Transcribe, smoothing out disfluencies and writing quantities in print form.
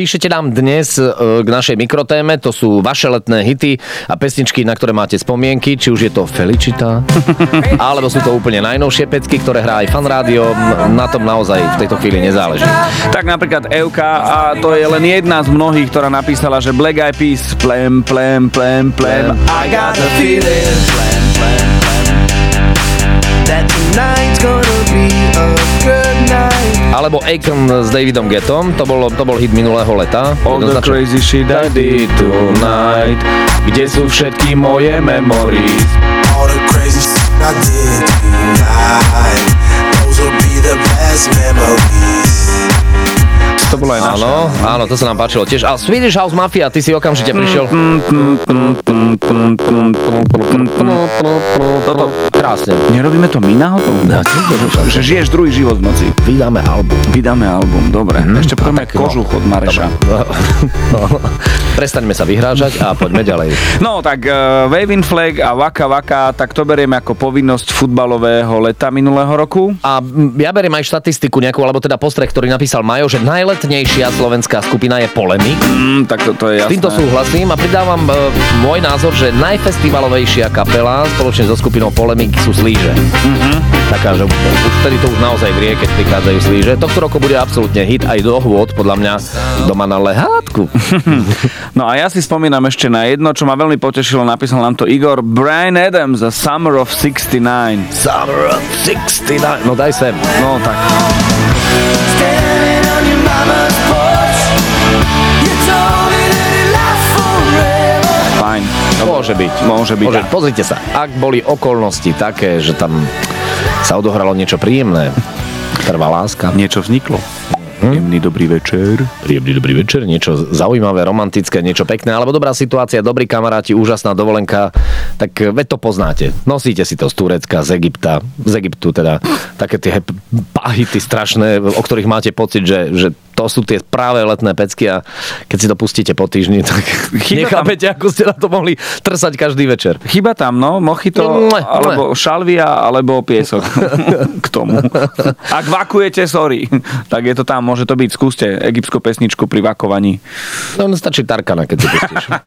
Píšete nám dnes k našej mikrotéme, to sú vaše letné hity a pesničky, na ktoré máte spomienky, či už je to Felicita, alebo sú to úplne najnovšie pecky, ktoré hrá aj Fan Rádio. Na tom naozaj v tejto chvíli nezáleží. Tak napríklad Evka, a to je len jedna z mnohých, ktorá napísala, že Black Eyed Peas, plem, I got the feeling, plem, that tonight's gonna be a good night. Alebo Akon s Davidom Guettom, to bol hit minulého leta. All the crazy shit I did tonight. Kde sú všetky moje memories? All the crazy shit I did tonight. Those will be the best memories. To bolo aj naše. Áno, to sa nám páčilo tiež. A Swedish House Mafia, ty si okamžite prišiel. Toto krásne. Nerobíme to my náhodou? Že žiješ druhý život v noci. Vydáme album, dobre. Ešte poďme kožuch od Mareša. Prestaňme sa vyhrážať a poďme ďalej. No tak Waving Flag a Waka Waka, tak to beriem ako povinnosť futbalového leta minulého roku. A ja beriem aj štatistiku nejakú, alebo teda postreh, ktorý napísal Majo, že najletnejšia slovenská skupina je Polemik. Tak to je jasné. Týmto súhlasím a pridávam môj názor, že najfestivalovejšia kapela spoločne so skupinou Polemik sú Slíže. Taká, že už vtedy to už naozaj vrie, keď prichádzajú Slíže. Tohto roku bude absolútne hit aj do hôd, podľa mňa doma na lehátku. No a ja si spomínam ešte na jedno, čo ma veľmi potešilo, napísal nám to Igor Bryan Adams za Summer of 69. Summer of 69. No daj sem. No tak. Fajn. Môže byť. Pozrite sa, ak boli okolnosti také, že tam sa odohralo niečo príjemné, prvá láska. Niečo vzniklo. Príjemný dobrý večer, niečo zaujímavé, romantické, niečo pekné, alebo dobrá situácia, dobrí kamaráti, úžasná dovolenka, tak veď to poznáte. Nosíte si to z Turecka, z Egyptu teda, také tie pahity strašné, o ktorých máte pocit, že to sú tie práve letné pecky a keď si to pustíte po týždni, tak nechápete, ako ste na to mohli trsať každý večer. Chyba tam, mojito, alebo šalvia, alebo piesok k tomu. Ak vakujete, sorry, tak je to tam, môže to byť, skúste egyptskú pesničku pri vakovaní. No stačí Tarkana, keď si pustíš.